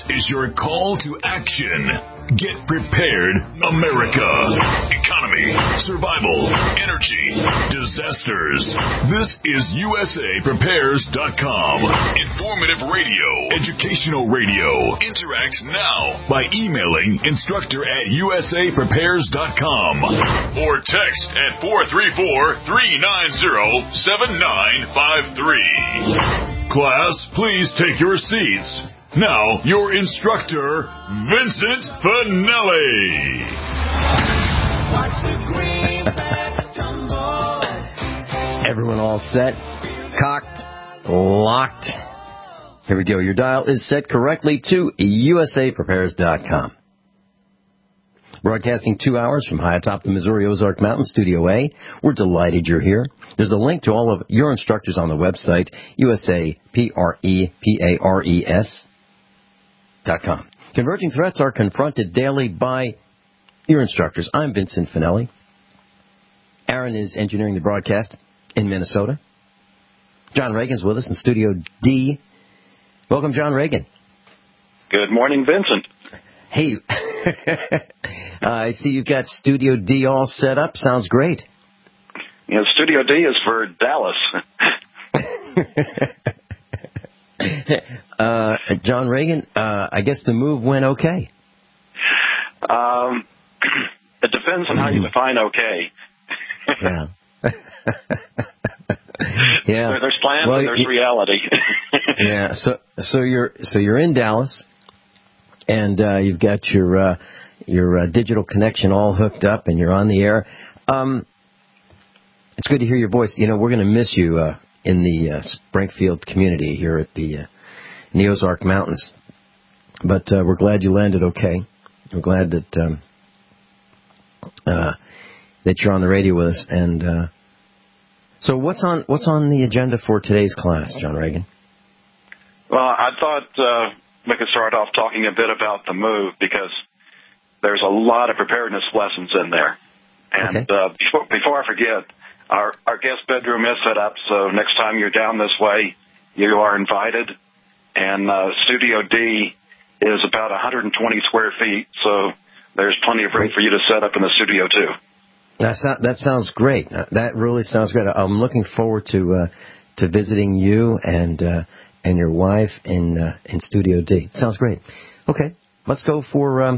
is your call to action. Get prepared, America. Economy, survival, energy, disasters. This is USAPrepares.com. Informative radio, educational radio. Interact now by emailing instructor@USAPrepares.com or text at 434-390-7953. Class, please take your seats. Now, your instructor, Vincent Finelli. Everyone all set, cocked, locked. Here we go. Your dial is set correctly to USAPrepares.com. Broadcasting 2 hours from high atop the Missouri Ozark Mountain, Studio A. We're delighted you're here. There's a link to all of your instructors on the website, USAPREPARES.com. Converging threats are confronted daily by your instructors. I'm Vincent Finelli. Aaron is engineering the broadcast in Minnesota. John Reagan's with us in Studio D. Welcome, John Reagan. Good morning, Vincent. Hey, I see you've got Studio D all set up. Sounds great. Yeah, Studio D is for Dallas. John Reagan, I guess the move went okay. It depends on how you define okay. Yeah. Yeah. There's plans and there's reality. Yeah. So you're in Dallas, and you've got your digital connection all hooked up, and you're on the air. It's good to hear your voice. You know, we're going to miss you in the Springfield community here at in the Ozark Mountains. But we're glad you landed okay. We're glad that that you're on the radio with us. And so what's on the agenda for today's class, John Reagan? Well, I thought we could start off talking a bit about the move, because there's a lot of preparedness lessons in there. And before I forget, our guest bedroom is set up, so next time you're down this way, you are invited. And Studio D is about 120 square feet, so there's plenty of room for you to set up in the studio, too. That sounds great. That really sounds great. I'm looking forward to visiting you and your wife in Studio D. Sounds great. Okay, let's go for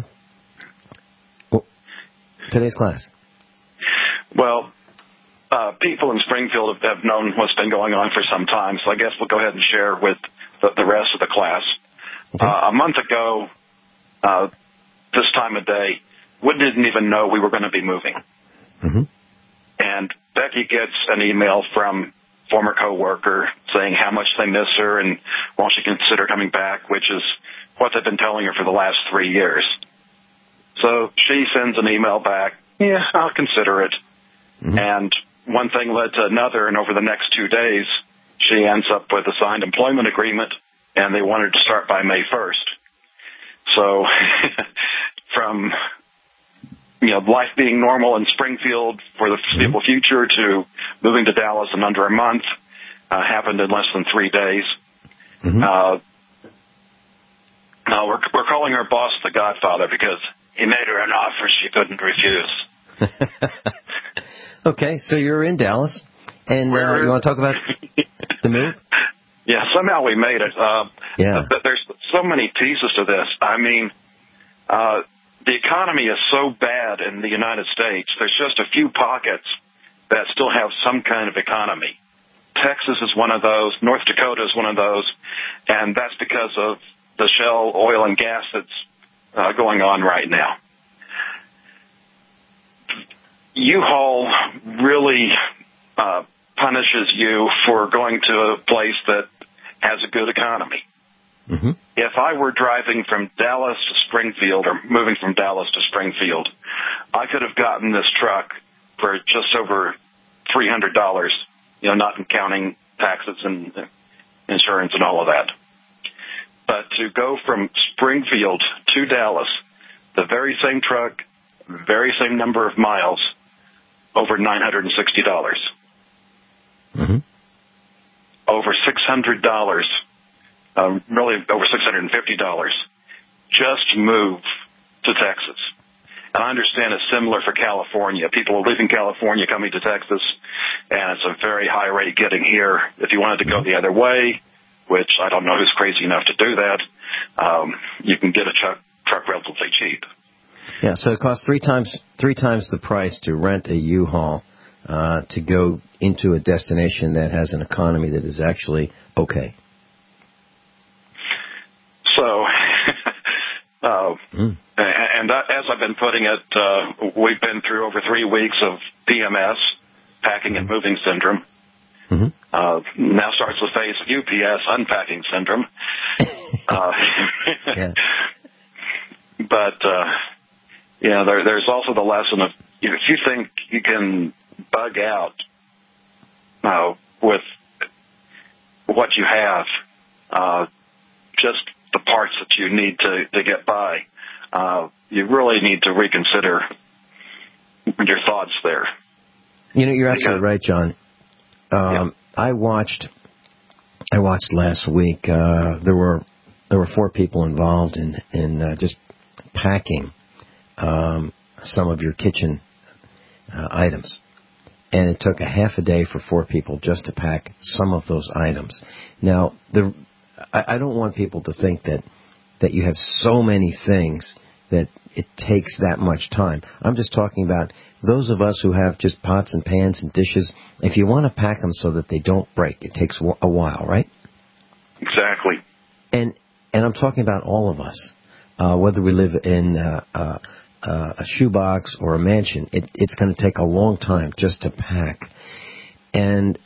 today's class. Well, people in Springfield have known what's been going on for some time, so I guess we'll go ahead and share with the rest of the class. Okay. A month ago, this time of day, we didn't even know we were going to be moving. Mm-hmm. And Becky gets an email from former coworker saying how much they miss her and won't she consider coming back, which is what they've been telling her for the last 3 years. So she sends an email back, yeah, I'll consider it. Mm-hmm. And one thing led to another, and over the next 2 days, she ends up with a signed employment agreement, and they wanted to start by May 1st. So from life being normal in Springfield for the foreseeable future to moving to Dallas in under a month happened in less than 3 days. Mm-hmm. Now we're calling her boss the Godfather because he made her an offer she couldn't refuse. Okay, so you're in Dallas, and you want to talk about the move? Yeah, somehow we made it. But there's so many pieces to this. I mean, the economy is so bad in the United States, there's just a few pockets that still have some kind of economy. Texas is one of those. North Dakota is one of those. And that's because of the shale oil and gas that's going on right now. U-Haul really punishes you for going to a place that has a good economy. Mm-hmm. If I were driving from Dallas to Springfield or moving from Dallas to Springfield, I could have gotten this truck for just over $300, not counting taxes and insurance and all of that. But to go from Springfield to Dallas, the very same truck, very same number of miles, over $960. Mm-hmm. Over $600, really over $650 just move to Texas. And I understand it's similar for California. People are leaving California, coming to Texas, and it's a very high rate getting here. If you wanted to go the other way, which I don't know who's crazy enough to do that, you can get a truck relatively cheap. Yeah, so it costs three times the price to rent a U-Haul to go into a destination that has an economy that is actually okay. So, and as I've been putting it, we've been through over 3 weeks of PMS, packing and moving syndrome. Now starts the phase of UPS, unpacking syndrome. Yeah. But, there's also the lesson of, if you think you can bug out with what you have, just the parts that you need to get by, you really need to reconsider your thoughts there. You're absolutely right, John. I watched last week. There were 4 people involved in just packing some of your kitchen items, and it took a half a day for 4 people just to pack some of those items. Now, I don't want people to think that you have so many things that it takes that much time. I'm just talking about those of us who have just pots and pans and dishes. If you want to pack them so that they don't break, it takes a while, right? Exactly. And I'm talking about all of us, whether we live in a shoebox or a mansion. It's going to take a long time just to pack, and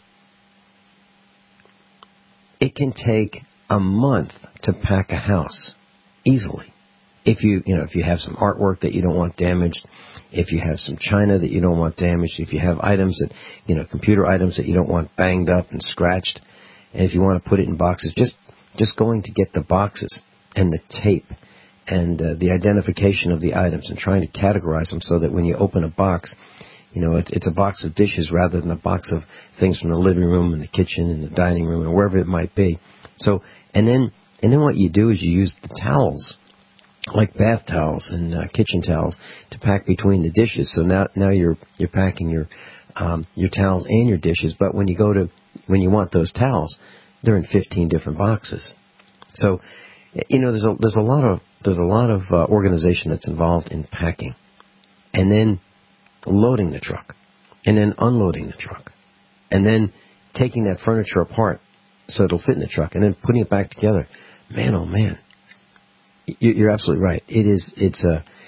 it can take a month to pack a house easily. If you have some artwork that you don't want damaged, if you have some china that you don't want damaged, if you have items that, computer items that you don't want banged up and scratched, and if you want to put it in boxes, just going to get the boxes and the tape and the identification of the items and trying to categorize them so that when you open a box, it's a box of dishes rather than a box of things from the living room and the kitchen and the dining room and wherever it might be. So, and then what you do is you use the towels, like bath towels and kitchen towels, to pack between the dishes. So now you're packing your towels and your dishes. But when you want those towels, they're in 15 different boxes. So, there's a lot of organization that's involved in packing, and then loading the truck, and then unloading the truck, and then taking that furniture apart so it'll fit in the truck, and then putting it back together. Man, oh man. You're absolutely right. It's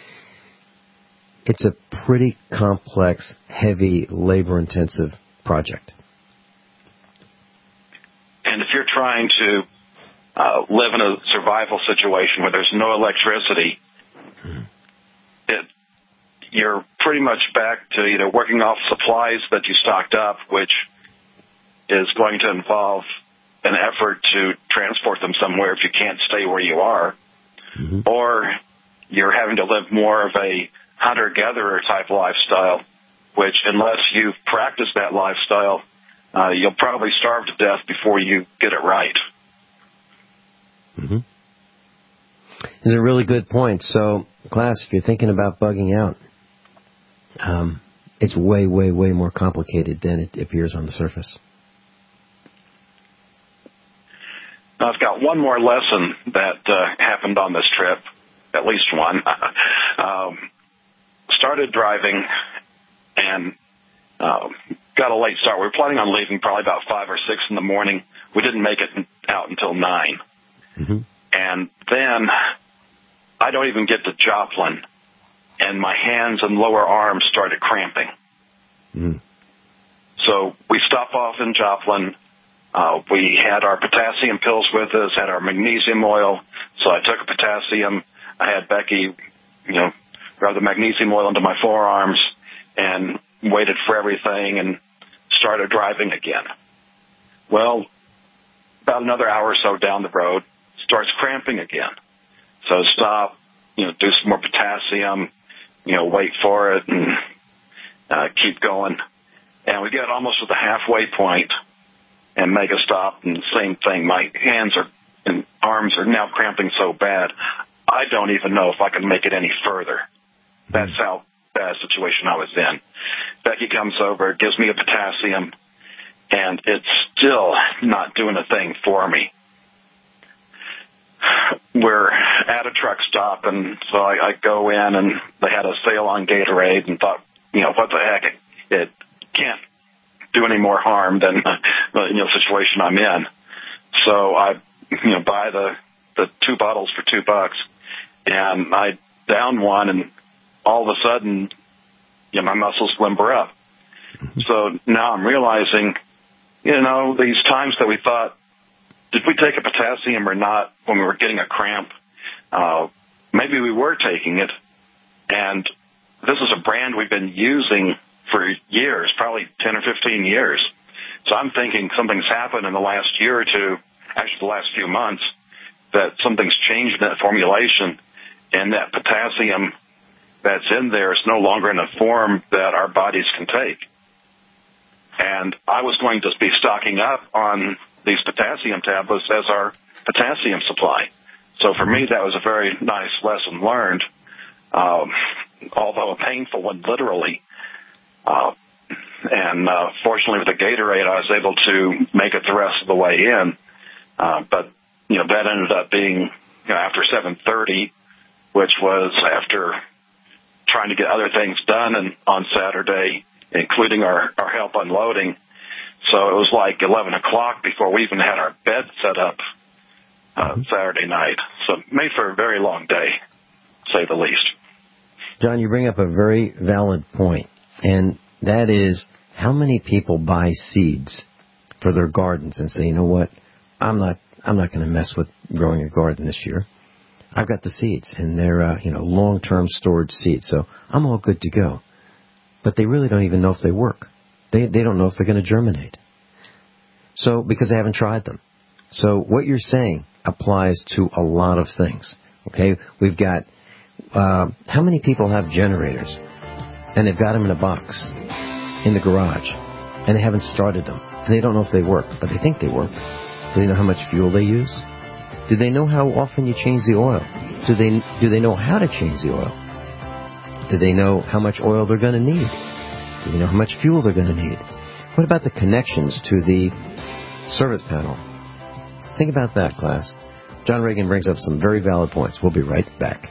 a pretty complex, heavy, labor-intensive project. And if you're trying to live in a survival situation where there's no electricity, you're pretty much back to either working off supplies that you stocked up, which is going to involve an effort to transport them somewhere if you can't stay where you are, or you're having to live more of a hunter-gatherer type lifestyle, which, unless you've practiced that lifestyle, you'll probably starve to death before you get it right. These are really good points. So, class, if you're thinking about bugging out, it's way, way, way more complicated than it appears on the surface. I've got one more lesson that happened on this trip, at least one. Started driving and got a late start. We were planning on leaving probably about 5 or 6 in the morning. We didn't make it out until 9. And then I don't even get to Joplin, and my hands and lower arms started cramping. So we stop off in Joplin. We had our potassium pills with us, had our magnesium oil. So I took a potassium. I had Becky, rub the magnesium oil into my forearms and waited for everything and started driving again. Well, about another hour or so down the road, starts cramping again. So stop, do some more potassium, wait for it and keep going. And we get almost to the halfway point and make a stop, and the same thing. My hands and arms are now cramping so bad, I don't even know if I can make it any further. That's how bad a situation I was in. Becky comes over, gives me a potassium, and it's still not doing a thing for me. We're at a truck stop, and so I go in, and they had a sale on Gatorade, and thought, what the heck? It can't do any more harm than the situation I'm in. So I buy the 2 bottles for $2, and I down one, and all of a sudden, my muscles limber up. So now I'm realizing, these times that we thought, did we take a potassium or not when we were getting a cramp? Maybe we were taking it, and this is a brand we've been using for years, probably 10 or 15 years. So I'm thinking something's happened in the last year or two, actually the last few months, that something's changed in that formulation, and that potassium that's in there is no longer in a form that our bodies can take. And I was going to be stocking up on these potassium tablets as our potassium supply. So for me, that was a very nice lesson learned, although a painful one, literally. And fortunately, with the Gatorade, I was able to make it the rest of the way in. But that ended up being after 7:30, which was after trying to get other things done on Saturday, including our help unloading. So it was like 11 o'clock before we even had our bed set up Saturday night. So made for a very long day, to say the least. John, you bring up a very valid point, and that is how many people buy seeds for their gardens and say, you know what, I'm not going to mess with growing a garden this year. I've got the seeds, and they're long-term stored seeds, so I'm all good to go. But they really don't even know if they work. They don't know if they're going to germinate. So because they haven't tried them. So what you're saying applies to a lot of things. Okay, we've got how many people have generators, and they've got them in a box in the garage, and they haven't started them, and they don't know if they work, but they think they work. Do they know how much fuel they use? Do they know how often you change the oil? Do they know how to change the oil? Do they know how much oil they're going to need? Do they know how much fuel they're going to need? What about the connections to the service panel? Think about that, class. John Reagan brings up some very valid points. We'll be right back.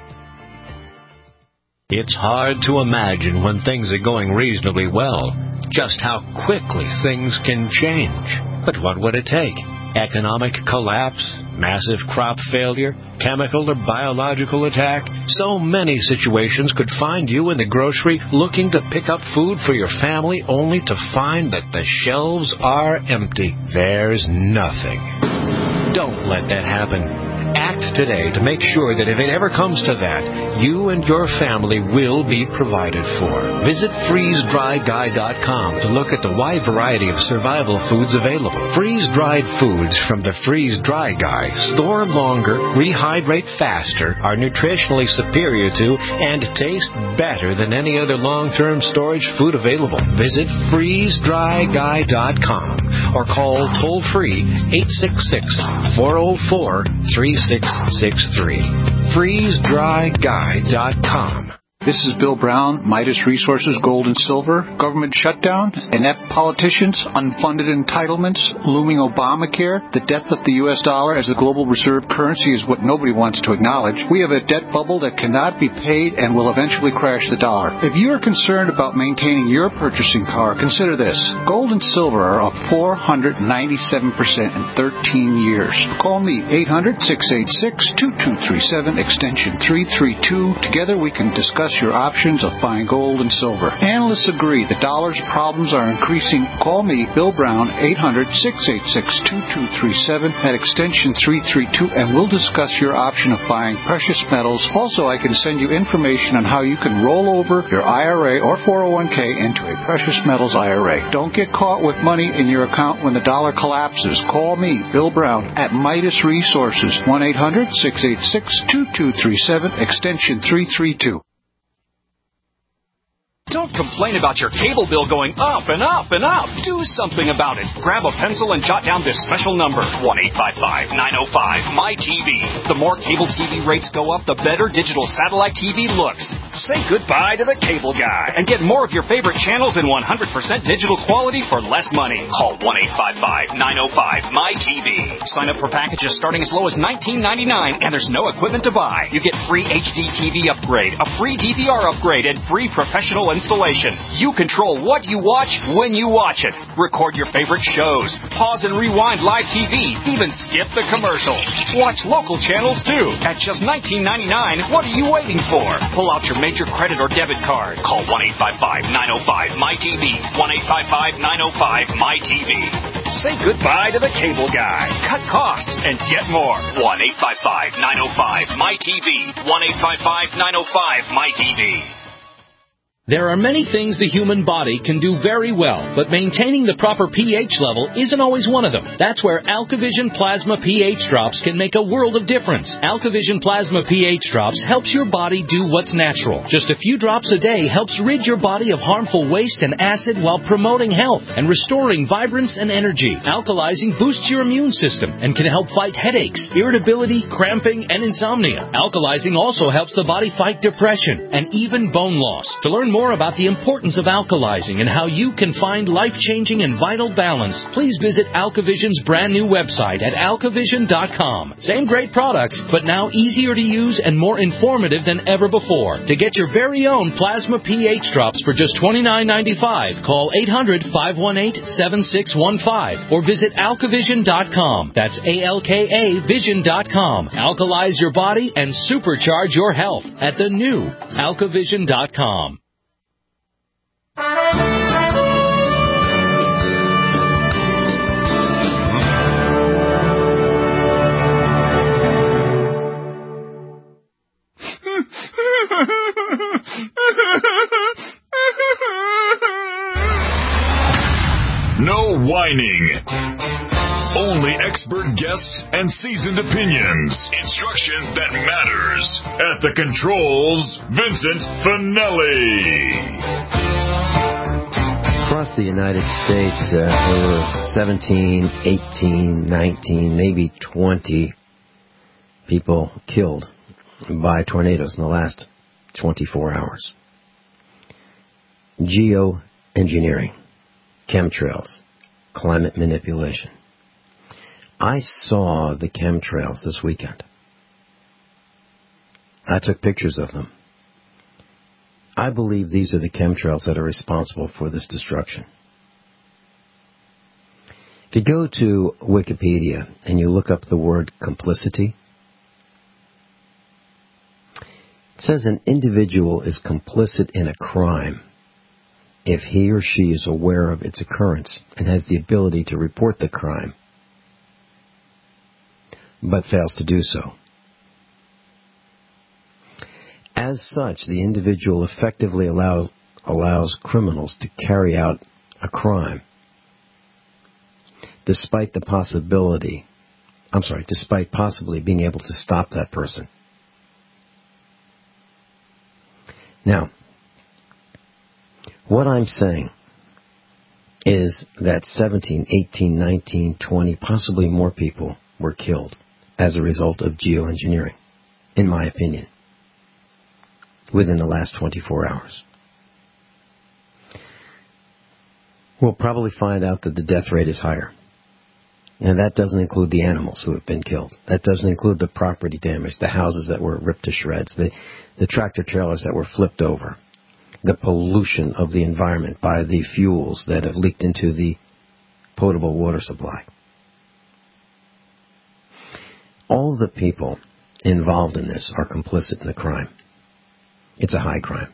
It's hard to imagine when things are going reasonably well just how quickly things can change. But what would it take? Economic collapse, massive crop failure, chemical or biological attack. So many situations could find you in the grocery looking to pick up food for your family only to find that the shelves are empty. There's nothing. Don't let that happen. Act today to make sure that if it ever comes to that, you and your family will be provided for. Visit freezedryguy.com to look at the wide variety of survival foods available. Freeze-dried foods from the Freeze Dry Guy store longer, rehydrate faster, are nutritionally superior to, and taste better than any other long-term storage food available. Visit freezedryguy.com or call toll-free 866-404-3663. freezedryguy.com. This is Bill Brown, Midas Resources, Gold and Silver, government shutdown, inept politicians, unfunded entitlements, looming Obamacare, the death of the U.S. dollar as the global reserve currency is what nobody wants to acknowledge. We have a debt bubble that cannot be paid and will eventually crash the dollar. If you are concerned about maintaining your purchasing power, consider this. Gold and silver are up 497% in 13 years. Call me, 800-686-2237, extension 332. Together we can discuss your options of buying gold and silver. Analysts agree the dollar's problems are increasing. Call me, Bill Brown, 800-686-2237 at extension 332, and we'll discuss your option of buying precious metals. Also, I can send you information on how you can roll over your IRA or 401k into a precious metals IRA. Don't get caught with money in your account when the dollar collapses. Call me, Bill Brown, at Midas Resources, 1-800-686-2237, extension 332. Don't complain about your cable bill going up and up and up. Do something about it. Grab a pencil and jot down this special number, 1-855-905-MY-TV. The more cable TV rates go up, the better digital satellite TV looks. Say goodbye to the cable guy and get more of your favorite channels in 100% digital quality for less money. Call 1-855-905-MY-TV. Sign up for packages starting as low as $19.99, and there's no equipment to buy. You get free HD TV upgrade, a free DVR upgrade, and free professional installation. You control what you watch when you watch it. Record your favorite shows. Pause and rewind live TV. Even skip the commercials. Watch local channels too. At just $19.99, what are you waiting for? Pull out your major credit or debit card. Call 1-855-905-MY-TV. 1-855-905-MY-TV. Say goodbye to the cable guy. Cut costs and get more. 1-855-905-MY-TV. 1-855-905-MY-TV. There are many things the human body can do very well, but maintaining the proper pH level isn't always one of them. That's where AlkaVision Plasma pH Drops can make a world of difference. AlkaVision Plasma pH Drops helps your body do what's natural. Just a few drops a day helps rid your body of harmful waste and acid while promoting health and restoring vibrance and energy. Alkalizing boosts your immune system and can help fight headaches, irritability, cramping, and insomnia. Alkalizing also helps the body fight depression and even bone loss. To learn more about the importance of alkalizing and how you can find life-changing and vital balance, please visit AlkaVision's brand new website at alkavision.com. Same great products, but now easier to use and more informative than ever before. To get your very own Plasma pH Drops for just $29.95, call 800-518-7615 or visit alkavision.com. That's ALKA Vision.com. Alkalize your body and supercharge your health at the new alkavision.com. No whining. Only expert guests and seasoned opinions. Instruction that matters. At the controls, Vincent Finelli. Across the United States, there were 17, 18, 19, maybe 20 people killed by tornadoes in the last 24 hours. Geoengineering, chemtrails, climate manipulation. I saw the chemtrails this weekend. I took pictures of them. I believe these are the chemtrails that are responsible for this destruction. If you go to Wikipedia and you look up the word complicity, it says an individual is complicit in a crime if he or she is aware of its occurrence and has the ability to report the crime, but fails to do so. As such, the individual effectively allows criminals to carry out a crime, despite possibly being able to stop that person. Now, what I'm saying is that 17, 18, 19, 20, possibly more people were killed as a result of geoengineering, in my opinion, within the last 24 hours. We'll probably find out that the death rate is higher. And that doesn't include the animals who have been killed. That doesn't include the property damage, the houses that were ripped to shreds, the tractor trailers that were flipped over, the pollution of the environment by the fuels that have leaked into the potable water supply. All the people involved in this are complicit in the crime. It's a high crime.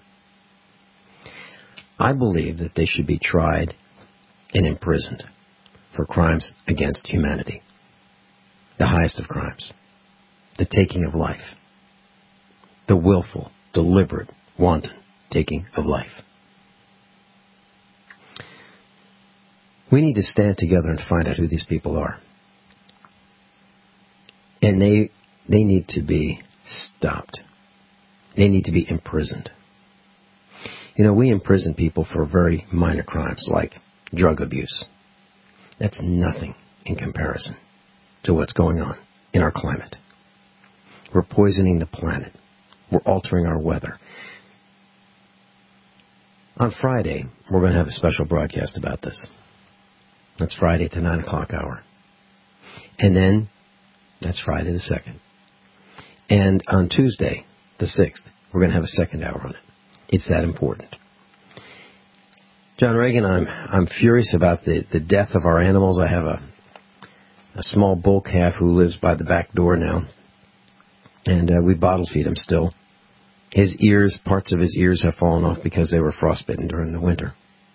I believe that they should be tried and imprisoned for crimes against humanity. The highest of crimes. The taking of life. The willful, deliberate, wanton taking of life. We need to stand together and find out who these people are. And they need to be stopped. They need to be imprisoned. We imprison people for very minor crimes like drug abuse. That's nothing in comparison to what's going on in our climate. We're poisoning the planet. We're altering our weather. On Friday, we're going to have a special broadcast about this. That's Friday at the 9 o'clock hour. And then, that's Friday the 2nd. And on Tuesday, the 6th, we're going to have a second hour on it. It's that important. John Reagan, I'm furious about the death of our animals. I have a small bull calf who lives by the back door now. And we bottle feed him still. His ears, parts of his ears have fallen off because they were frostbitten during the winter.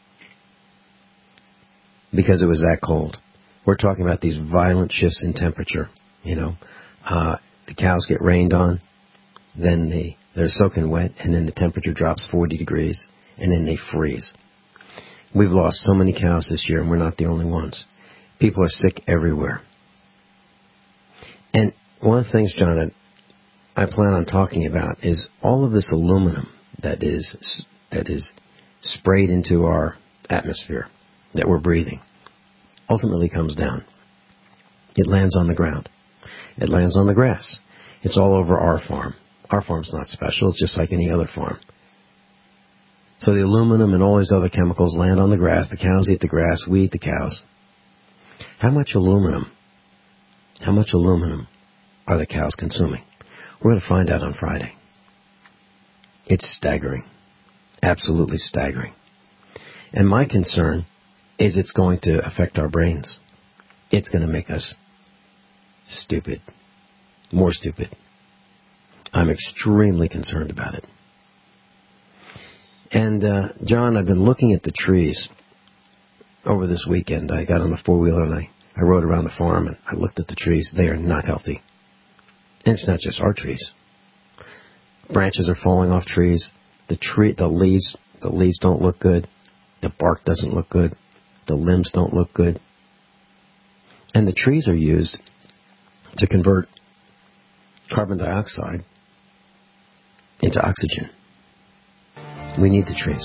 Because it was that cold. We're talking about these violent shifts in temperature, The cows get rained on, then they're soaking wet, and then the temperature drops 40 degrees, and then they freeze. We've lost so many cows this year, and we're not the only ones. People are sick everywhere. And one of the things, John, that I plan on talking about is all of this aluminum that is sprayed into our atmosphere that we're breathing ultimately comes down. It lands on the ground. It lands on the grass. It's all over our farm. Our farm's not special. It's just like any other farm. So the aluminum and all these other chemicals land on the grass. The cows eat the grass. We eat the cows. How much aluminum are the cows consuming? We're going to find out on Friday. It's staggering. Absolutely staggering. And my concern is it's going to affect our brains. It's going to make us stupid. More stupid. I'm extremely concerned about it. And, John, I've been looking at the trees over this weekend. I got on the four-wheeler and I rode around the farm and I looked at the trees. They are not healthy. And it's not just our trees. Branches are falling off trees. The leaves don't look good. The bark doesn't look good. The limbs don't look good. And the trees are used to convert carbon dioxide into oxygen. We need the trees.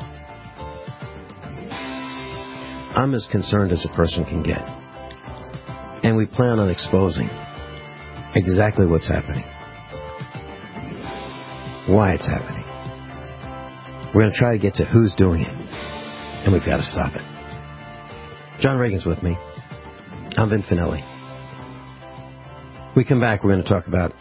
I'm as concerned as a person can get. And we plan on exposing exactly what's happening. Why it's happening. We're going to try to get to who's doing it. And we've got to stop it. John Reagan's with me. I'm Vin Finelli. We come back, we're going to talk about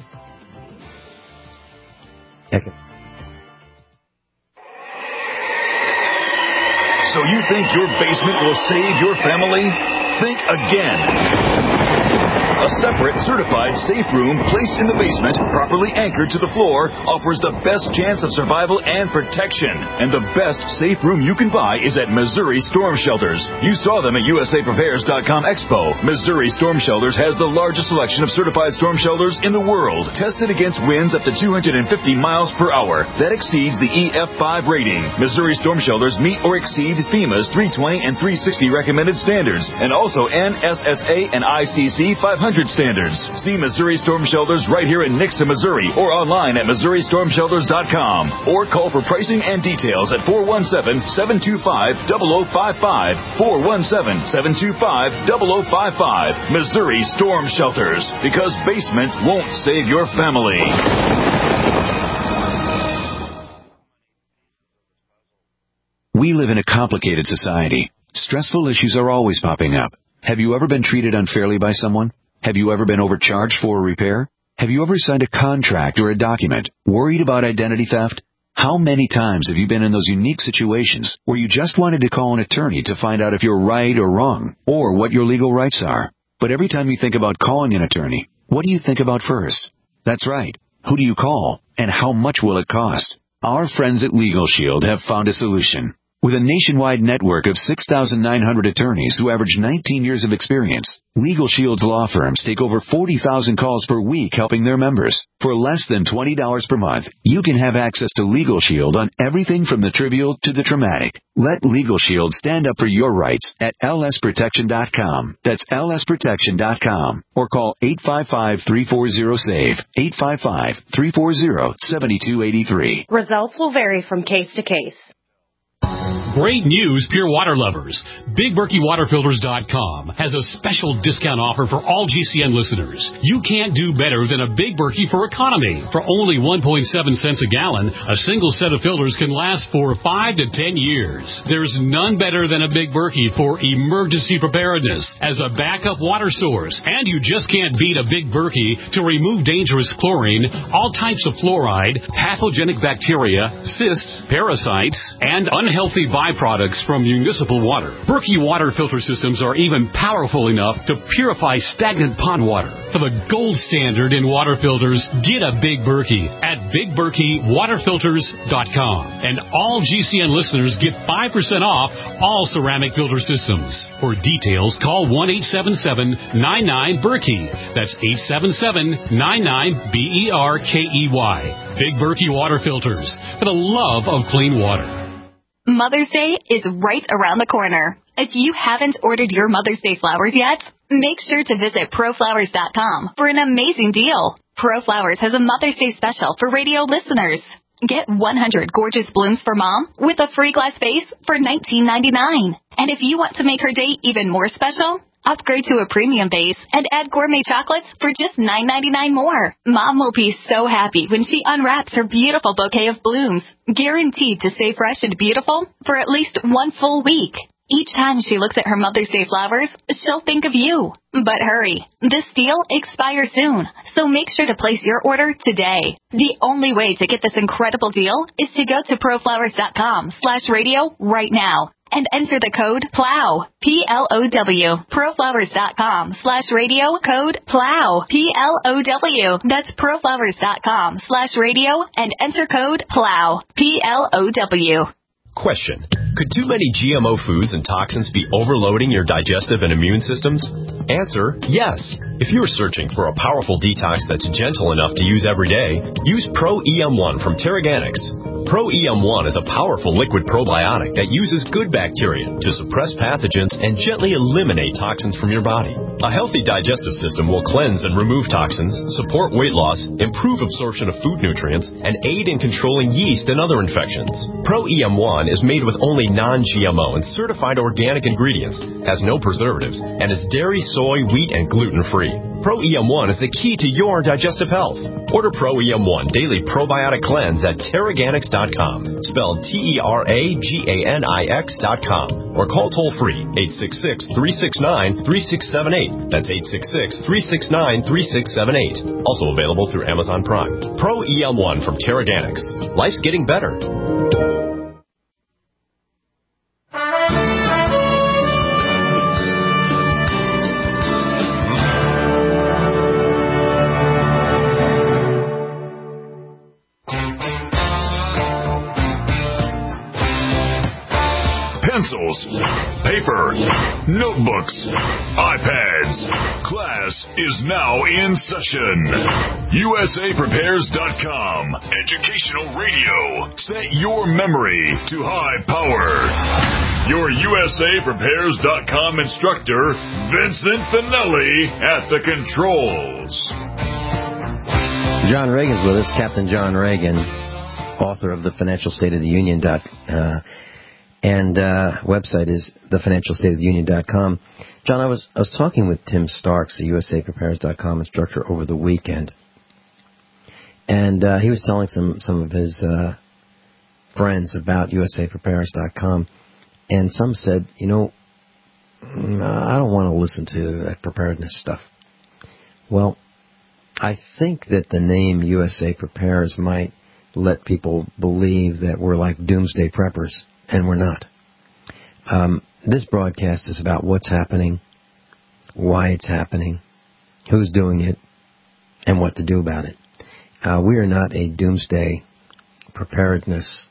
So you think your basement will save your family? Think again. A separate, certified safe room placed in the basement, properly anchored to the floor, offers the best chance of survival and protection. And the best safe room you can buy is at Missouri Storm Shelters. You saw them at USAPrepares.com Expo. Missouri Storm Shelters has the largest selection of certified storm shelters in the world, tested against winds up to 250 miles per hour. That exceeds the EF5 rating. Missouri Storm Shelters meet or exceed FEMA's 320 and 360 recommended standards, and also NSSA and ICC 500 standards. See Missouri Storm Shelters right here in Nixa, Missouri, or online at MissouriStormShelters.com, or call for pricing and details at 417-725-0055, 417-725-0055. Missouri Storm Shelters, because basements won't save your family. We live in a complicated society. Stressful issues are always popping up. Have you ever been treated unfairly by someone? Have you ever been overcharged for a repair? Have you ever signed a contract or a document worried about identity theft? How many times have you been in those unique situations where you just wanted to call an attorney to find out if you're right or wrong, or what your legal rights are? But every time you think about calling an attorney, what do you think about first? That's right. Who do you call, and how much will it cost? Our friends at Legal Shield have found a solution. With a nationwide network of 6,900 attorneys who average 19 years of experience, Legal Shield's law firms take over 40,000 calls per week helping their members. For less than $20 per month, you can have access to Legal Shield on everything from the trivial to the traumatic. Let Legal Shield stand up for your rights at lsprotection.com. That's lsprotection.com. Or call 855-340-SAVE, 855-340-7283. Results will vary from case to case. Great news, pure water lovers. BigBerkeyWaterFilters.com has a special discount offer for all GCN listeners. You can't do better than a Big Berkey for economy. For only 1.7 cents a gallon, a single set of filters can last for 5 to 10 years. There's none better than a Big Berkey for emergency preparedness as a backup water source. And you just can't beat a Big Berkey to remove dangerous chlorine, all types of fluoride, pathogenic bacteria, cysts, parasites, and unhealthy byproducts from municipal water. Berkey water filter systems are even powerful enough to purify stagnant pond water. For the gold standard in water filters, get a Big Berkey at BigBerkeyWaterFilters.com. And all GCN listeners get 5% off all ceramic filter systems. For details, call 1-877-99-BERKEY. That's 877-99-BERKEY. Big Berkey Water Filters, for the love of clean water. Mother's Day is right around the corner. If you haven't ordered your Mother's Day flowers yet, make sure to visit ProFlowers.com for an amazing deal. ProFlowers has a Mother's Day special for radio listeners. Get 100 gorgeous blooms for Mom with a free glass vase for $19.99. And if you want to make her day even more special, upgrade to a premium vase and add gourmet chocolates for just $9.99 more. Mom will be so happy when she unwraps her beautiful bouquet of blooms, guaranteed to stay fresh and beautiful for at least one full week. Each time she looks at her Mother's Day flowers, she'll think of you. But hurry, this deal expires soon, so make sure to place your order today. The only way to get this incredible deal is to go to ProFlowers.com/radio right now and enter the code PLOW, P-L-O-W. ProFlowers.com/radio, code PLOW, P-L-O-W. That's ProFlowers.com/radio and enter code PLOW, P-L-O-W. Question: could too many GMO foods and toxins be overloading your digestive and immune systems? Answer: yes. If you're searching for a powerful detox that's gentle enough to use every day, use Pro EM1 from Terraganics. Pro EM1 is a powerful liquid probiotic that uses good bacteria to suppress pathogens and gently eliminate toxins from your body. A healthy digestive system will cleanse and remove toxins, support weight loss, improve absorption of food nutrients, and aid in controlling yeast and other infections. Pro EM1 is made with only non-GMO and certified organic ingredients, has no preservatives, and is dairy, soy, wheat, and gluten-free. Pro EM1 is the key to your digestive health. Order Pro EM1 Daily Probiotic Cleanse at Terraganics.com, spelled Terraganix.com, or call toll-free 866-369-3678. That's 866-369-3678. Also available through Amazon Prime. Pro EM1 from Terraganics. Life's getting better. Pencils, paper, notebooks, iPads. Class is now in session. USAPrepares.com. Educational radio. Set your memory to high power. Your USAPrepares.com instructor, Vincent Finelli, at the controls. John Reagan's with us, Captain John Reagan, author of the Financial State of the Union. And website is thefinancialstateoftheunion.com. John, I was talking with Tim Starks, the USAPrepares.com instructor, over the weekend, and he was telling some of his friends about USAPrepares.com, and some said, I don't want to listen to that preparedness stuff. Well, I think that the name USA Prepares might let people believe that we're like doomsday preppers. And we're not. This broadcast is about what's happening, why it's happening, who's doing it, and what to do about it. We are not a doomsday preparedness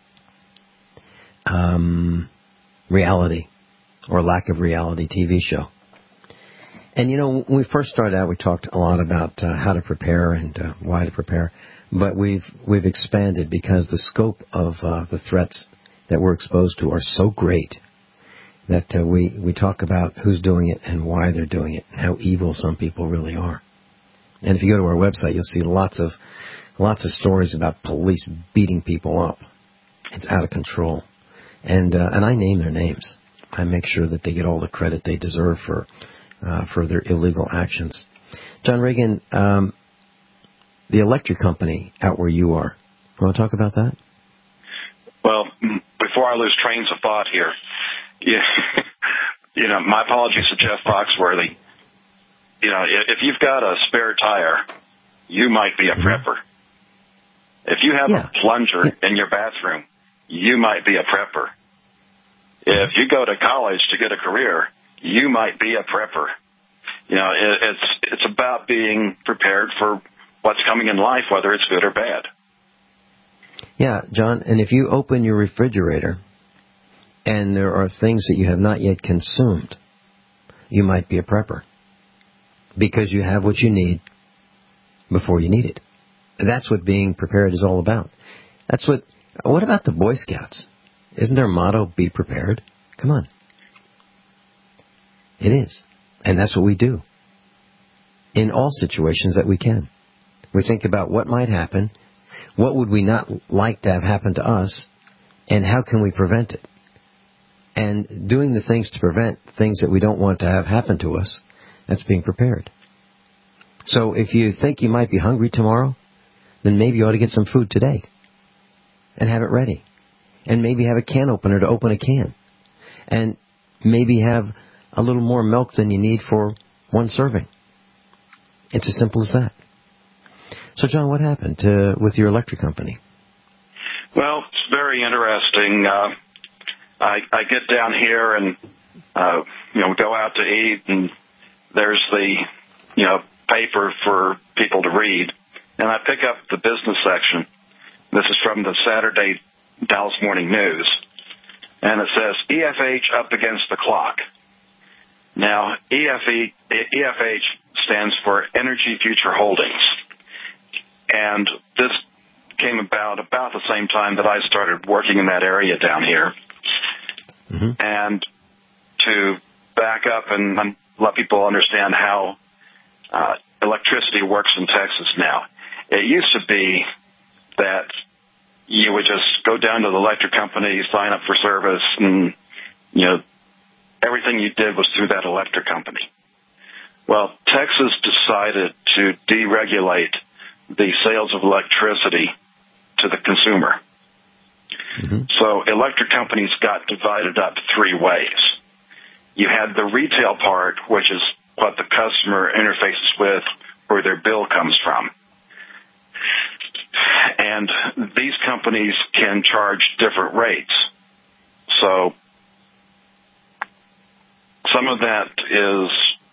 reality or lack of reality TV show. And, when we first started out, we talked a lot about how to prepare and why to prepare. But we've expanded because the scope of the threats that we're exposed to are so great that we talk about who's doing it and why they're doing it and how evil some people really are. And if you go to our website, you'll see lots of stories about police beating people up. It's out of control. And I name their names. I make sure that they get all the credit they deserve for their illegal actions. John Reagan, the electric company out where you are, you want to talk about that? Well, before I lose trains of thought here, my apologies to Jeff Foxworthy. If you've got a spare tire, you might be a prepper. If you have a plunger in your bathroom, you might be a prepper. If you go to college to get a career, you might be a prepper. It's about being prepared for what's coming in life, whether it's good or bad. Yeah, John, and if you open your refrigerator and there are things that you have not yet consumed, you might be a prepper because you have what you need before you need it. That's what being prepared is all about. What about the Boy Scouts? Isn't their motto, be prepared? Come on. It is. And that's what we do in all situations that we can. We think about what might happen, what would we not like to have happen to us, and how can we prevent it? And doing the things to prevent things that we don't want to have happen to us, that's being prepared. So if you think you might be hungry tomorrow, then maybe you ought to get some food today and have it ready. And maybe have a can opener to open a can. And maybe have a little more milk than you need for one serving. It's as simple as that. So, John, what happened with your electric company? Well, it's very interesting. I get down here and, go out to eat, and there's the, paper for people to read. And I pick up the business section. This is from the Saturday Dallas Morning News. And it says, EFH up against the clock. Now, EFH stands for Energy Future Holdings. And this came about the same time that I started working in that area down here. Mm-hmm. And to back up and let people understand how electricity works in Texas now. It used to be that you would just go down to the electric company, sign up for service, and, everything you did was through that electric company. Well, Texas decided to deregulate the sales of electricity to the consumer. Mm-hmm. So electric companies got divided up three ways. You had the retail part, which is what the customer interfaces with, where their bill comes from. And these companies can charge different rates. So some of that is,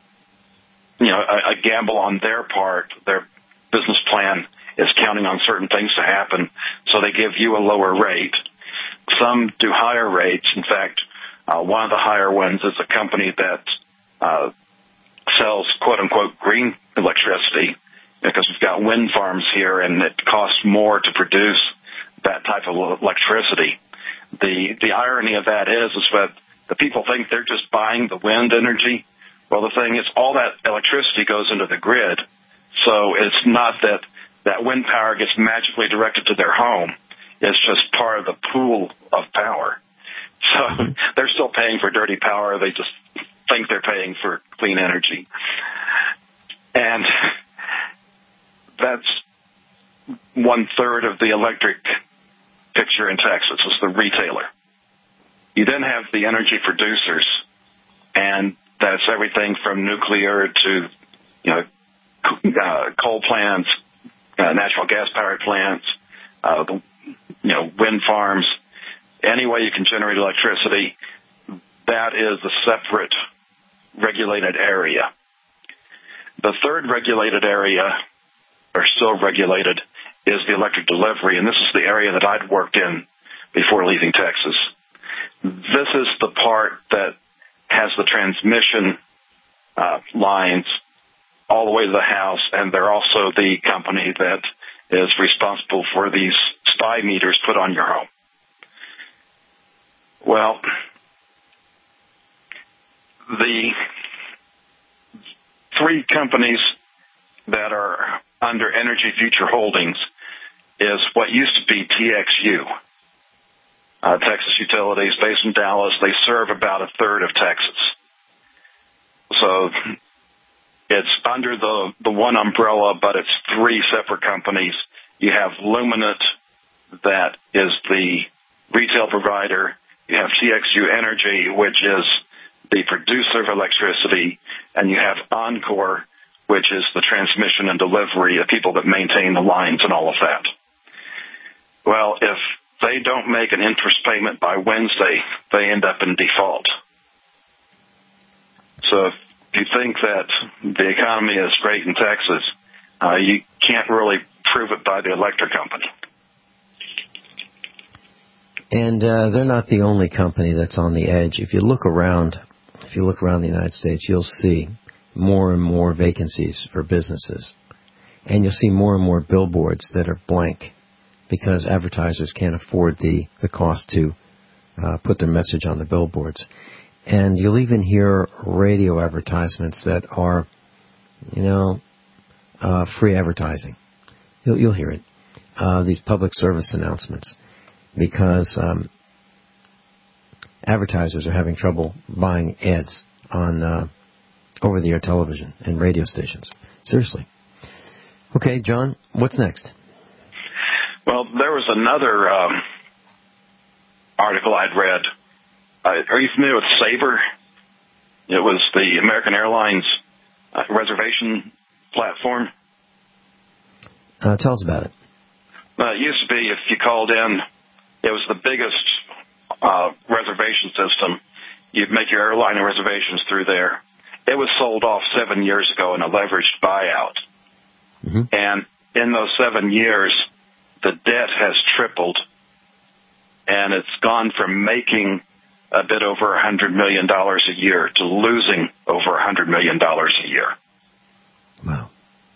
a gamble on their part. Their business plan is counting on certain things to happen, so they give you a lower rate. Some do higher rates. In fact, one of the higher ones is a company that sells, quote-unquote, green electricity, because we've got wind farms here, and it costs more to produce that type of electricity. The irony of that is that the people think they're just buying the wind energy. Well, the thing is, all that electricity goes into the grid, so it's not that wind power gets magically directed to their home. It's just part of the pool of power. So they're still paying for dirty power. They just think they're paying for clean energy. And that's 1/3 of the electric picture in Texas is the retailer. You then have the energy producers, and that's everything from nuclear to, coal plants, natural gas powered plants, wind farms. Any way you can generate electricity, that is a separate regulated area. The third regulated area, or still regulated, is the electric delivery, and this is the area that I'd worked in before leaving Texas. This is the part that has the transmission lines all the way to the house, and they're also the company that is responsible for these SPI meters put on your home. Well, the three companies that are under Energy Future Holdings is what used to be TXU. Texas Utilities, based in Dallas. They serve about a third of Texas. So it's under the one umbrella, but it's three separate companies. You have Luminant, that is the retail provider. You have TXU Energy, which is the producer of electricity. And you have Encore, which is the transmission and delivery of people that maintain the lines and all of that. Well, if they don't make an interest payment by Wednesday, they end up in default. So if you think that the economy is great in Texas, you can't really prove it by the electric company. And they're not the only company that's on the edge. If you look around the United States, you'll see more and more vacancies for businesses. And you'll see more and more billboards that are blank because advertisers can't afford the cost to put their message on the billboards. And you'll even hear radio advertisements that are, free advertising. You'll hear it. These public service announcements, because advertisers are having trouble buying ads on over-the-air television and radio stations. Seriously. Okay, John, what's next? Well, there was another article I'd read. Are you familiar with Sabre? It was the American Airlines reservation platform. Tell us about it. It used to be if you called in, it was the biggest reservation system. You'd make your airline reservations through there. It was sold off 7 years ago in a leveraged buyout. Mm-hmm. And in those 7 years, the debt has tripled, and it's gone from making a bit over $100 million a year to losing over $100 million a year. Wow.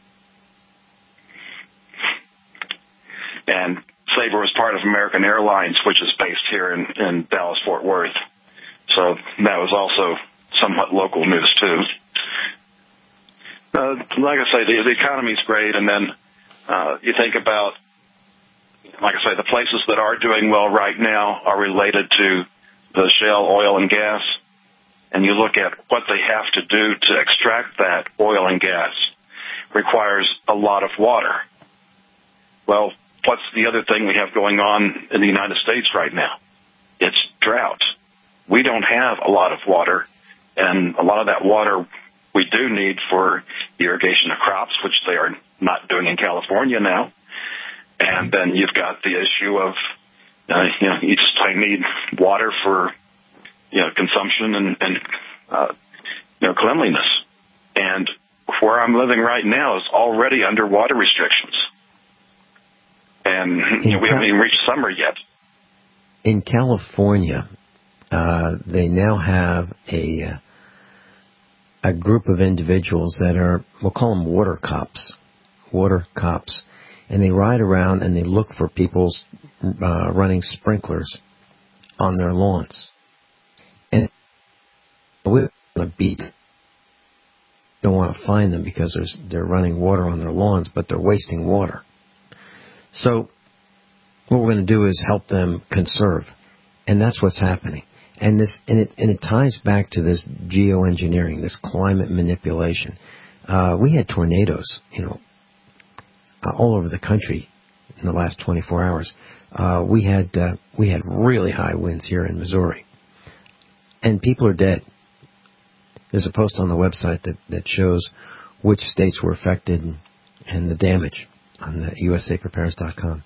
And Sabre was part of American Airlines, which is based here in Dallas-Fort Worth. So that was also somewhat local news, too. Like I say, the economy's great, and then you think about, like I say, the places that are doing well right now are related to the shale oil and gas, and you look at what they have to do to extract that oil and gas requires a lot of water. Well, what's the other thing we have going on in the United States right now? It's drought. We don't have a lot of water, and a lot of that water we do need for irrigation of crops, which they are not doing in California now. And then you've got the issue of, you just need water for, consumption and cleanliness. And where I'm living right now is already under water restrictions. And we haven't even reached summer yet. In California, they now have a group of individuals that are, we'll call them water cops, and they ride around and they look for people running sprinklers on their lawns. And we're on a beat. Don't want to find them because they're running water on their lawns, but they're wasting water. So what we're going to do is help them conserve, and that's what's happening. And it ties back to this geoengineering, this climate manipulation. We had tornadoes, all over the country in the last 24 hours. We had really high winds here in Missouri, and people are dead. There's a post on the website that shows which states were affected and the damage on the USAPrepares.com.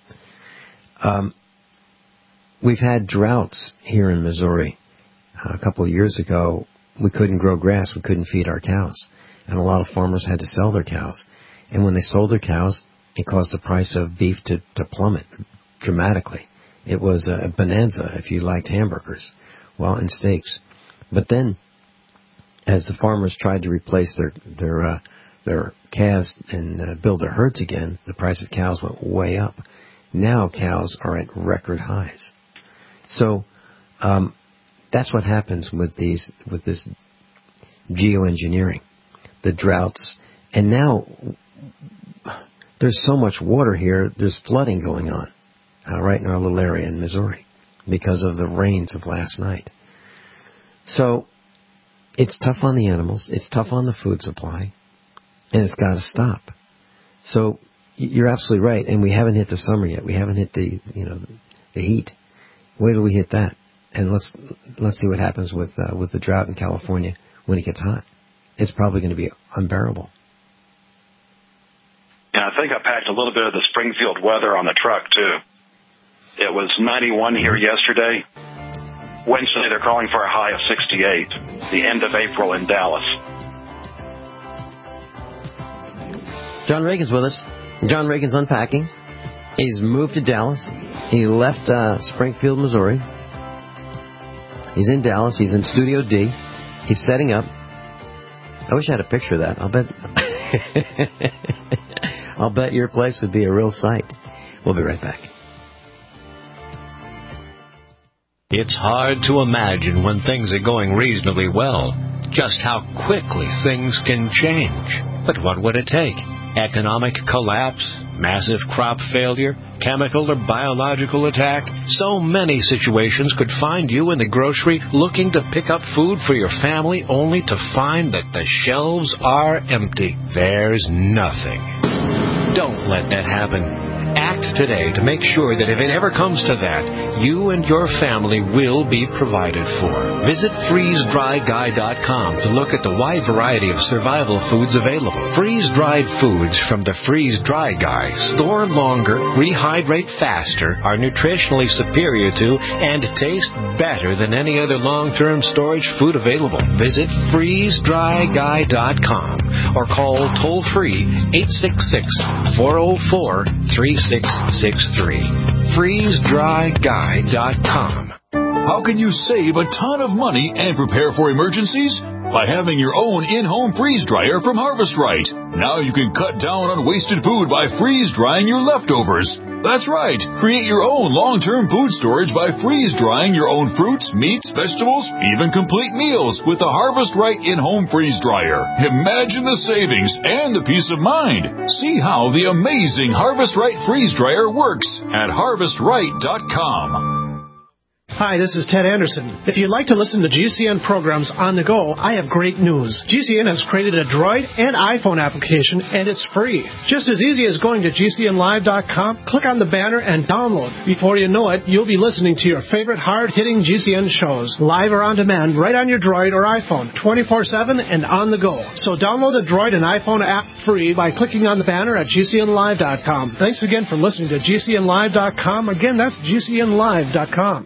We've had droughts here in Missouri. A couple of years ago, we couldn't grow grass. We couldn't feed our cows. And a lot of farmers had to sell their cows. And when they sold their cows, it caused the price of beef to plummet dramatically. It was a bonanza if you liked hamburgers, and steaks. But then, as the farmers tried to replace their calves and build their herds again, the price of cows went way up. Now cows are at record highs. So that's what happens with this geoengineering, the droughts, and now there's so much water here. There's flooding going on right in our little area in Missouri. because of the rains of last night. So it's tough on the animals. It's tough on the food supply. And it's got to stop. So you're absolutely right. And we haven't hit the summer yet. We haven't hit the heat. Wait till we hit that. And let's see what happens with the drought in California when it gets hot. It's probably going to be unbearable. Yeah, I think I packed a little bit of the Springfield weather on the truck, too. It was 91 here yesterday. Wednesday, they're calling for a high of 68, the end of April in Dallas. John Reagan's with us. John Reagan's unpacking. He's moved to Dallas. He left Springfield, Missouri. He's in Dallas. He's in Studio D. He's setting up. I wish I had a picture of that. I'll bet your place would be a real sight. We'll be right back. It's hard to imagine when things are going reasonably well just how quickly things can change. But what would it take? Economic collapse, massive crop failure, chemical or biological attack? So many situations could find you in the grocery looking to pick up food for your family only to find that the shelves are empty. There's nothing. Don't let that happen. Act today to make sure that if it ever comes to that, you and your family will be provided for. Visit freezedryguy.com to look at the wide variety of survival foods available. Freeze-dried foods from the Freeze Dry Guy store longer, rehydrate faster, are nutritionally superior to, and taste better than any other long-term storage food available. Visit freezedryguy.com or call toll-free 866-404-3663. FreezeDryGuy.com. How can you save a ton of money and prepare for emergencies? By having your own in-home freeze dryer from Harvest Right. Now you can cut down on wasted food by freeze drying your leftovers. That's right. Create your own long-term food storage by freeze drying your own fruits, meats, vegetables, even complete meals with the Harvest Right in-home freeze dryer. Imagine the savings and the peace of mind. See how the amazing Harvest Right freeze dryer works at harvestright.com. Hi, this is Ted Anderson. If you'd like to listen to GCN programs on the go, I have great news. GCN has created a Droid and iPhone application, and it's free. Just as easy as going to GCNlive.com, click on the banner, and download. Before you know it, you'll be listening to your favorite hard-hitting GCN shows, live or on demand, right on your Droid or iPhone, 24/7 and on the go. So download the Droid and iPhone app free by clicking on the banner at GCNlive.com. Thanks again for listening to GCNlive.com. Again, that's GCNlive.com.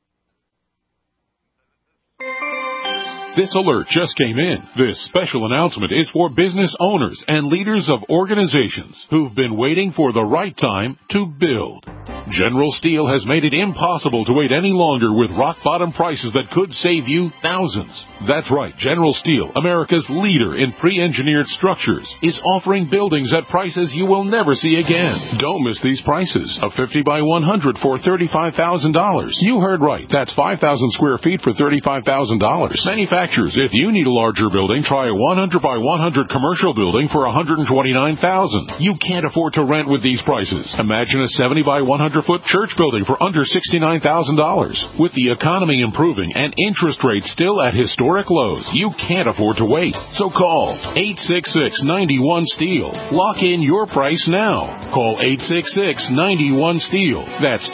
This alert just came in. This special announcement is for business owners and leaders of organizations who've been waiting for the right time to build. General Steel has made it impossible to wait any longer with rock-bottom prices that could save you thousands. That's right, General Steel, America's leader in pre-engineered structures, is offering buildings at prices you will never see again. Don't miss these prices. A 50 by 100 for $35,000. You heard right. That's 5,000 square feet for $35,000. Manufacturers, if you need a larger building, try a 100 by 100 commercial building for $129,000. You can't afford to rent with these prices. Imagine a 70 by 100-foot church building for under $69,000. With the economy improving and interest rates still at historic lows, you can't afford to wait. So call 866-91-STEEL. Lock in your price now. Call 866-91-STEEL. That's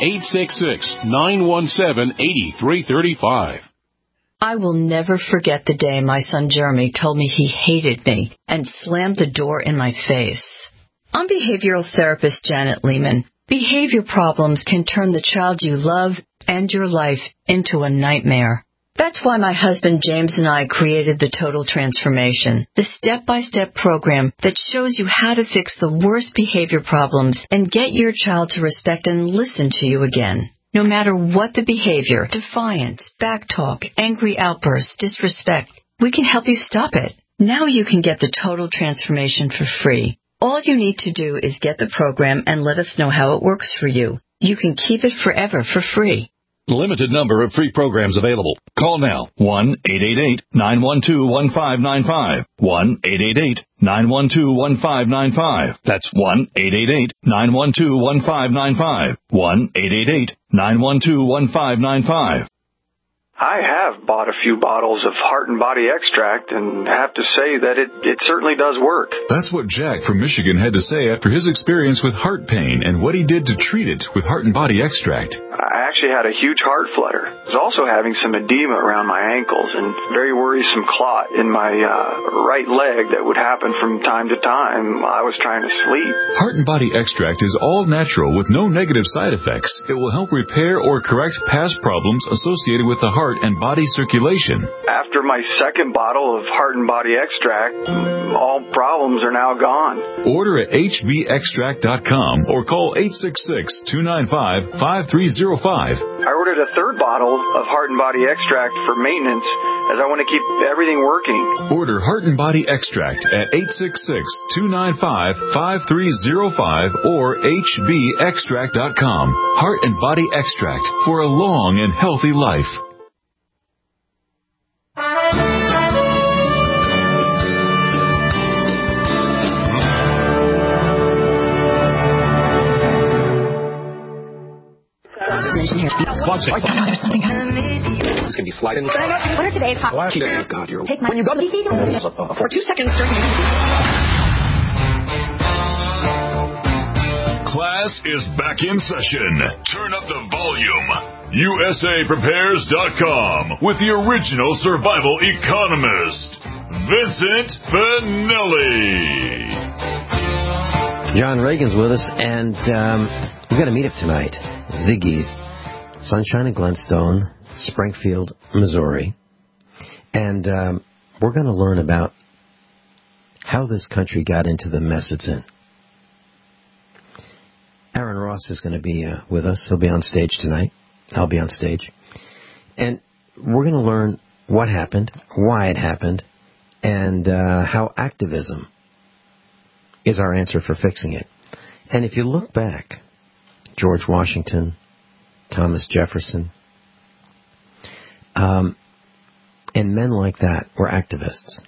866-917-8335. I will never forget the day my son Jeremy told me he hated me and slammed the door in my face. I'm behavioral therapist Janet Lehman. Behavior problems can turn the child you love and your life into a nightmare. That's why my husband James and I created the Total Transformation, the step-by-step program that shows you how to fix the worst behavior problems and get your child to respect and listen to you again. No matter what the behavior, defiance, backtalk, angry outbursts, disrespect, we can help you stop it. Now you can get the Total Transformation for free. All you need to do is get the program and let us know how it works for you. You can keep it forever for free. Limited number of free programs available. Call now. 1-888-912-1595. 1-888-912-1595. That's 1-888-912-1595. 1-888-912-1595. I have bought a few bottles of Heart and Body Extract and have to say that it certainly does work. That's what Jack from Michigan had to say after his experience with heart pain and what he did to treat it with Heart and Body Extract. I actually had a huge heart flutter. I was also having some edema around my ankles and very worrisome clot in my right leg that would happen from time to time while I was trying to sleep. Heart and Body Extract is all natural with no negative side effects. It will help repair or correct past problems associated with the heart and body circulation. After my second bottle of Heart and Body Extract, all problems are now gone. Order at hbextract.com or call 866-295-5305. I ordered a third bottle of Heart and Body Extract for maintenance as I want to keep everything working. Order Heart and Body Extract at 866-295-5305 or hbextract.com. Heart and Body Extract for a long and healthy life. There's something It's going to be sliding. What are today's hot? Oh, God, you're... Take my... When you go to the... For 2 seconds during... Class is back in session. Turn up the volume. USAPrepares.com with the original survival economist, Vincent Finelli. John Reagan's with us, and we've got a meetup tonight. Ziggy's, Sunshine and Glenstone, Springfield, Missouri. And we're going to learn about how this country got into the mess it's in. Aaron Ross is going to be with us. He'll be on stage tonight. I'll be on stage. And we're going to learn what happened, why it happened, and how activism is our answer for fixing it. And if you look back, George Washington, Thomas Jefferson, and men like that were activists.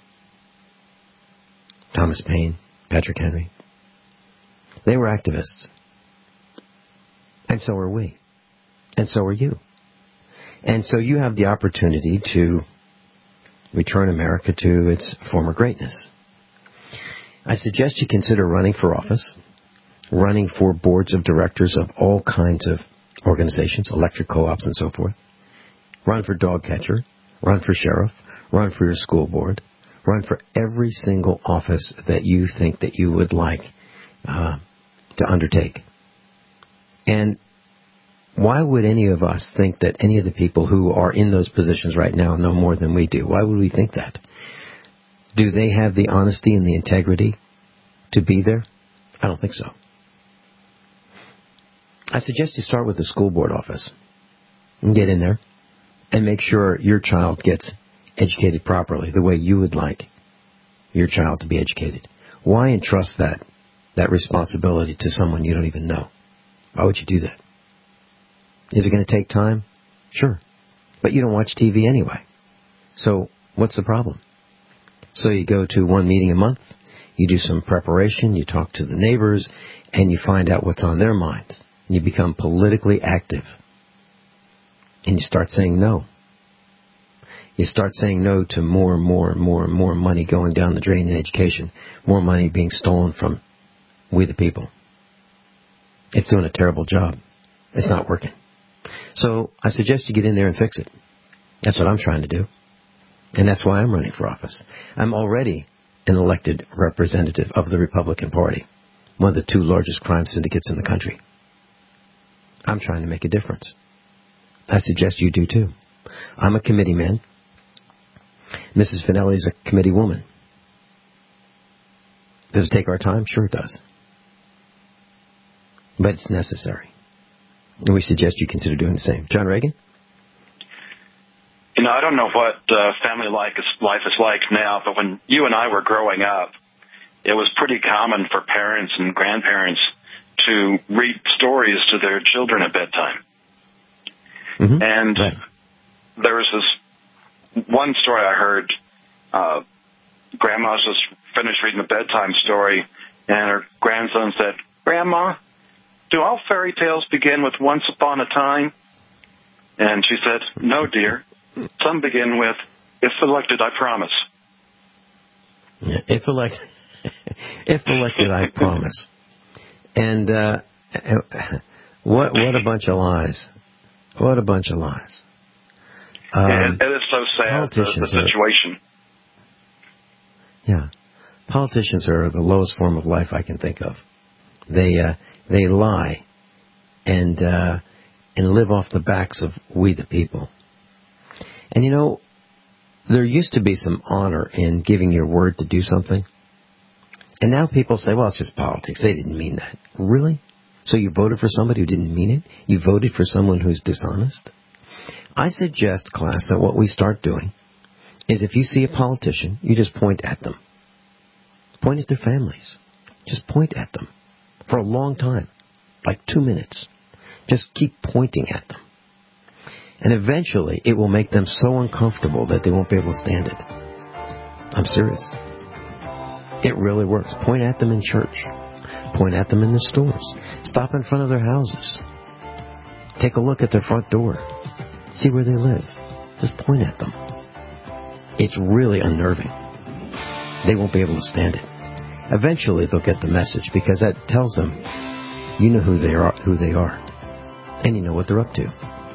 Thomas Paine, Patrick Henry. They were activists. And so are we. And so are you. And so you have the opportunity to return America to its former greatness. I suggest you consider running for office, running for boards of directors of all kinds of organizations, electric co-ops and so forth. Run for dog catcher, run for sheriff, run for your school board, run for every single office that you think that you would like to undertake. And why would any of us think that any of the people who are in those positions right now know more than we do? Why would we think that? Do they have the honesty and the integrity to be there? I don't think so. I suggest you start with the school board office and get in there and make sure your child gets educated properly the way you would like your child to be educated. Why entrust that responsibility to someone you don't even know? Why would you do that? Is it going to take time? Sure. But you don't watch TV anyway. So what's the problem? So you go to one meeting a month, you do some preparation, you talk to the neighbors, and you find out what's on their minds. And you become politically active. And you start saying no. You start saying no to more and more and more and more money going down the drain in education. More money being stolen from we the people. It's doing a terrible job. It's not working. So I suggest you get in there and fix it. That's what I'm trying to do. And that's why I'm running for office. I'm already an elected representative of the Republican Party, one of the 2 largest crime syndicates in the country. I'm trying to make a difference. I suggest you do too. I'm a committee man. Mrs. Finelli is a committee woman. Does it take our time? Sure it does. But it's necessary. And we suggest you consider doing the same. John Reagan? You know, I don't know what family life is like now, but when you and I were growing up, it was pretty common for parents and grandparents to read stories to their children at bedtime. And there was this one story I heard. Grandma was just finished reading a bedtime story, and her grandson said, "Grandma, do all fairy tales begin with once upon a time?" And she said, "No, dear. Some begin with, if elected, I promise." Yeah, if elected, I promise. And what a bunch of lies. What a bunch of lies. It is so sad, the situation. Yeah. Politicians are the lowest form of life I can think of. They lie and live off the backs of we the people. And you know, there used to be some honor in giving your word to do something. And now people say, well, it's just politics. They didn't mean that. Really? So you voted for somebody who didn't mean it? You voted for someone who's dishonest? I suggest, class, that what we start doing is if you see a politician, you just point at them. Point at their families. Just point at them for a long time, like 2 minutes. Just keep pointing at them. And eventually it will make them so uncomfortable that they won't be able to stand it. I'm serious. It really works. Point at them in church. Point at them in the stores. Stop in front of their houses. Take a look at their front door. See where they live. Just point at them. It's really unnerving. They won't be able to stand it. Eventually they'll get the message because that tells them you know who they are, and you know what they're up to.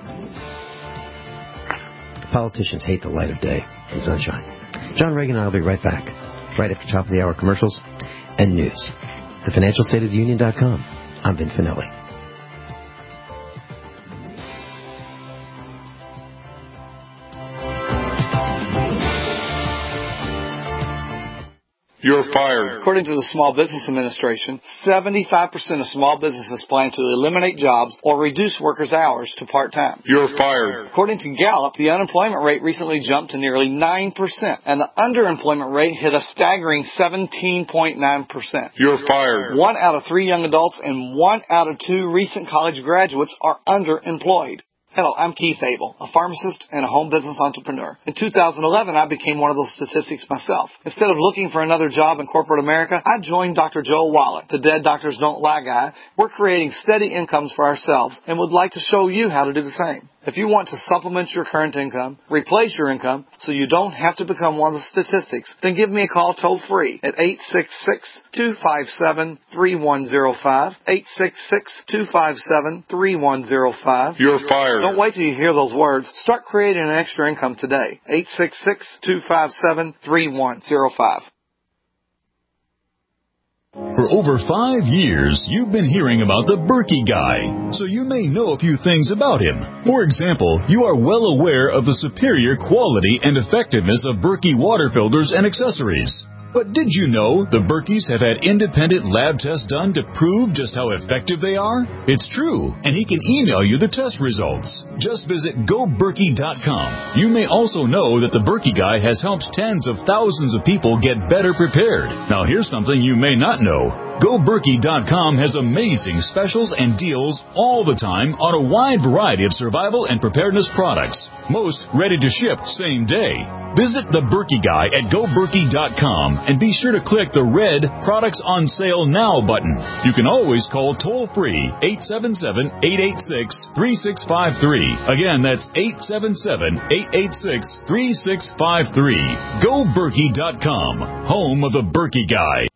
Politicians hate the light of day and sunshine. John Reagan and I will be right back, right after top of the hour commercials and news. TheFinancialStateOfTheUnion.com. I'm Vin Finelli. You're fired. According to the Small Business Administration, 75% of small businesses plan to eliminate jobs or reduce workers' hours to part-time. You're fired. According to Gallup, the unemployment rate recently jumped to nearly 9%, and the underemployment rate hit a staggering 17.9%. You're fired. 1 out of 3 young adults and 1 out of 2 recent college graduates are underemployed. Hello, I'm Keith Abel, a pharmacist and a home business entrepreneur. In 2011, I became one of those statistics myself. Instead of looking for another job in corporate America, I joined Dr. Joe Wallach, the Dead Doctors Don't Lie guy. We're creating steady incomes for ourselves and would like to show you how to do the same. If you want to supplement your current income, replace your income, so you don't have to become one of the statistics, then give me a call toll-free at 866-257-3105, 866-257-3105. You're fired. Don't wait till you hear those words. Start creating an extra income today. 866-257-3105. For over 5 years, you've been hearing about the Berkey Guy, so you may know a few things about him. For example, you are well aware of the superior quality and effectiveness of Berkey water filters and accessories. But did you know the Berkeys have had independent lab tests done to prove just how effective they are? It's true, and he can email you the test results. Just visit GoBerkey.com. You may also know that the Berkey Guy has helped tens of thousands of people get better prepared. Now here's something you may not know. GoBerkey.com has amazing specials and deals all the time on a wide variety of survival and preparedness products. Most ready to ship same day. Visit the Berkey Guy at GoBerkey.com and be sure to click the red Products on Sale Now button. You can always call toll-free 877-886-3653. Again, that's 877-886-3653. GoBerkey.com, home of the Berkey Guy.